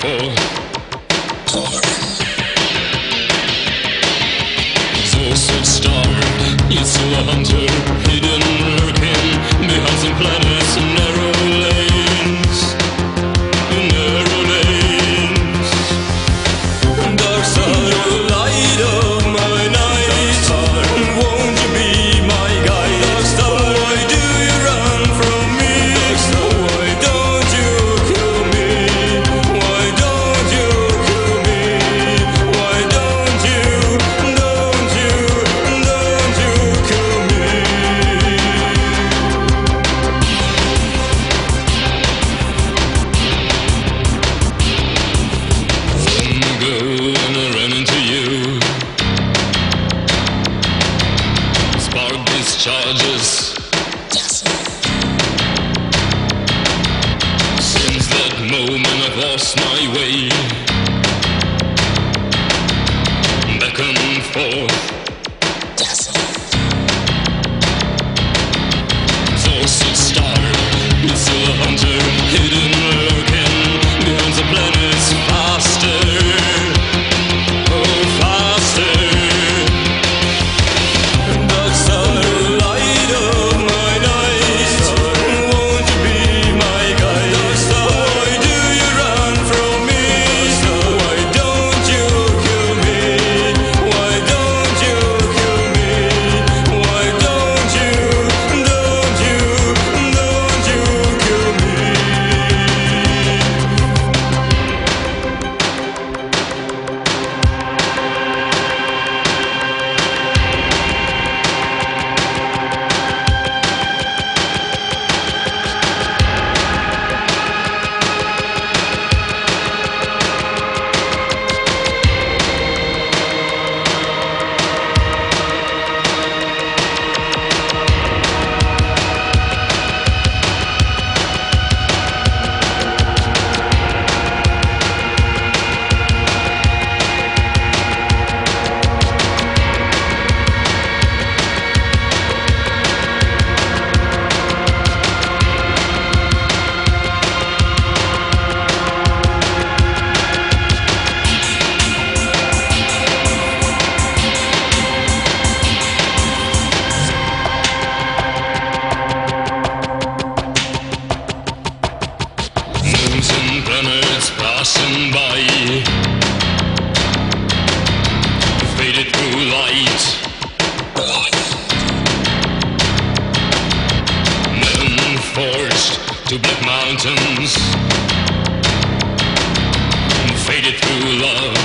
forth. Exhausted star, yet still a hunter, hidden, lurking behind some planets and narrow lanes. Narrow lanes. Dark star, light of my night, won't you be my guide? Dark star, why do you run from me? Dark star, why don't you kill me? Why don't you kill me? Why don't you kill me? Long ago when I ran into you, spark discharges. Since that moment I've lost my way. Back and forth. Exhausted star, it's still a hunter, hidden, lurking behind the planets. Faster, oh faster. Dark star, light of my night, won't you be my guide? Dark star, why do you run from me? Why don't you kill me? Why don't you kill me? Why don't you kill me? Moons and planets passing by, faded through light. Men forged to black mountains, faded through love.